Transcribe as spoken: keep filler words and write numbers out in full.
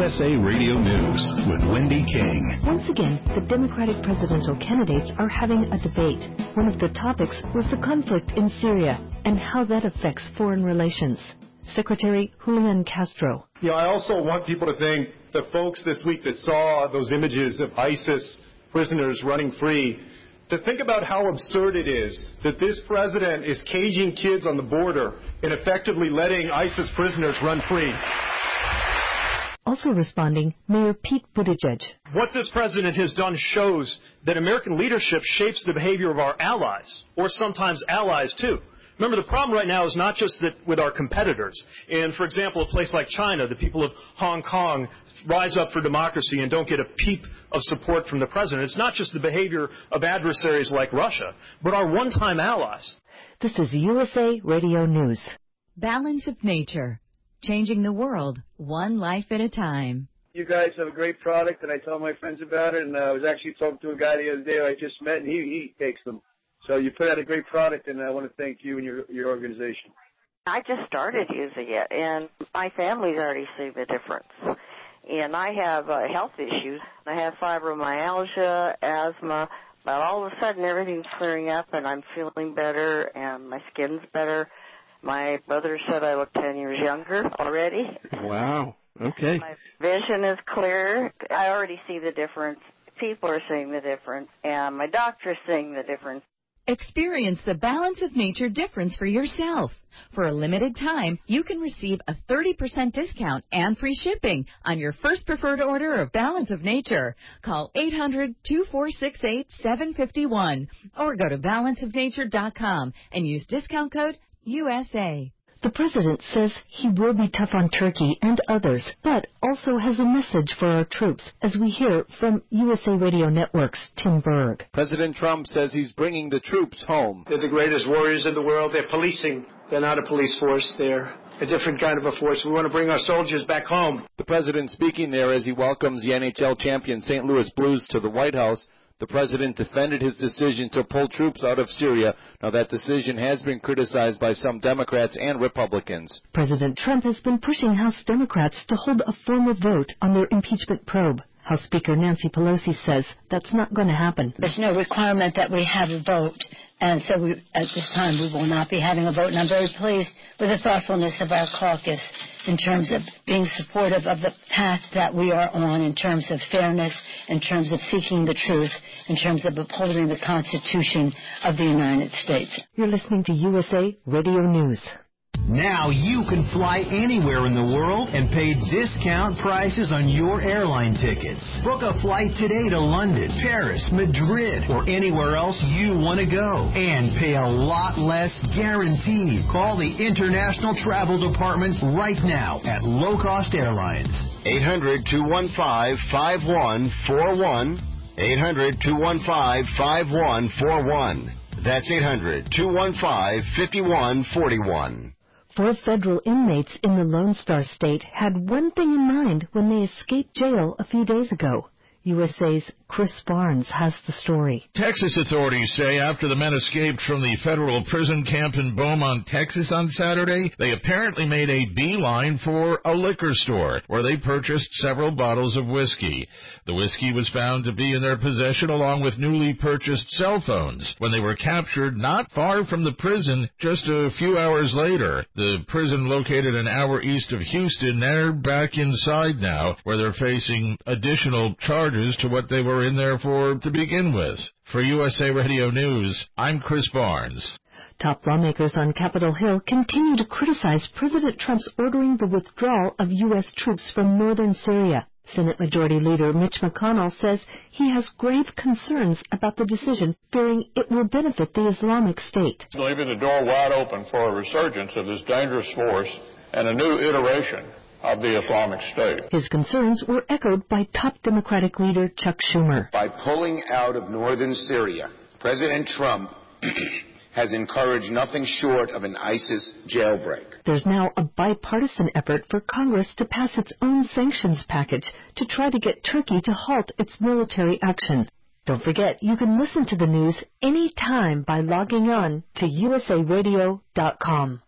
S A Radio News with Wendy King. Once again, the Democratic presidential candidates are having a debate. One of the topics was the conflict in Syria and how that affects foreign relations. Secretary Julian Castro. You know, I also want people to think the folks this week that saw those images of ISIS prisoners running free, to think about how absurd it is that this president is caging kids on the border and effectively letting ISIS prisoners run free. Also responding, Mayor Pete Buttigieg. What this president has done shows that American leadership shapes the behavior of our allies, or sometimes allies too. Remember, the problem right now is not just that with our competitors. And, for example, a place like China, the people of Hong Kong rise up for democracy and don't get a peep of support from the president. It's not just the behavior of adversaries like Russia, but our one-time allies. This is U S A Radio News. Balance of Nature, changing the world one life at a time. You guys have a great product, and I tell my friends about it, and I was actually talking to a guy the other day I just met, and he, he takes them. So you put out a great product, and I want to thank you and your your organization. I just started using it, and my family's already seen the difference. And I have uh, health issues. I have fibromyalgia, asthma, but all of a sudden everything's clearing up, and I'm feeling better, and my skin's better. My brother said I look ten years younger already. Wow. Okay. My vision is clear. I already see the difference. People are seeing the difference, and my doctor's seeing the difference. Experience the Balance of Nature difference for yourself. For a limited time, you can receive a thirty percent discount and free shipping on your first preferred order of Balance of Nature. Call eight hundred, two four six eight, seven five one or go to balance of nature dot com and use discount code U S A. The president says he will be tough on Turkey and others, but also has a message for our troops, as we hear from U S A Radio Network's Tim Berg. President Trump says he's bringing the troops home. They're the greatest warriors in the world. They're policing. They're not a police force. They're a different kind of a force. We want to bring our soldiers back home. The president speaking there as he welcomes the N H L champion Saint Louis Blues to the White House. The president defended his decision to pull troops out of Syria. Now, that decision has been criticized by some Democrats and Republicans. President Trump has been pushing House Democrats to hold a formal vote on their impeachment probe. House Speaker Nancy Pelosi says that's not going to happen. There's no requirement that we have a vote, and so we, at this time we will not be having a vote. And I'm very pleased with the thoughtfulness of our caucus in terms of being supportive of the path that we are on, in terms of fairness, in terms of seeking the truth, in terms of upholding the Constitution of the United States. You're listening to U S A Radio News. Now you can fly anywhere in the world and pay discount prices on your airline tickets. Book a flight today to London, Paris, Madrid, or anywhere else you want to go. And pay a lot less guaranteed. Call the International Travel Department right now at Low Cost Airlines. eight hundred, two one five, five one four one. eight hundred, two one five, five one four one. That's eight hundred, two one five, five one four one. Four federal inmates in the Lone Star State had one thing in mind when they escaped jail a few days ago. U S A's Chris Barnes has the story. Texas authorities say after the men escaped from the federal prison camp in Beaumont, Texas on Saturday, they apparently made a beeline for a liquor store where they purchased several bottles of whiskey. The whiskey was found to be in their possession along with newly purchased cell phones when they were captured not far from the prison just a few hours later. The prison located an hour east of Houston, they're back inside now where they're facing additional charges to what they were in there for to begin with. For U S A Radio News, I'm Chris Barnes. Top lawmakers on Capitol Hill continue to criticize President Trump's ordering the withdrawal of U S troops from northern Syria. Senate Majority Leader Mitch McConnell says he has grave concerns about the decision, fearing it will benefit the Islamic State. Leaving the door wide open for a resurgence of this dangerous force and a new iteration of the Islamic State. His concerns were echoed by top Democratic leader Chuck Schumer. By pulling out of northern Syria, President Trump has encouraged nothing short of an ISIS jailbreak. There's now a bipartisan effort for Congress to pass its own sanctions package to try to get Turkey to halt its military action. Don't forget, you can listen to the news anytime by logging on to U S A radio dot com.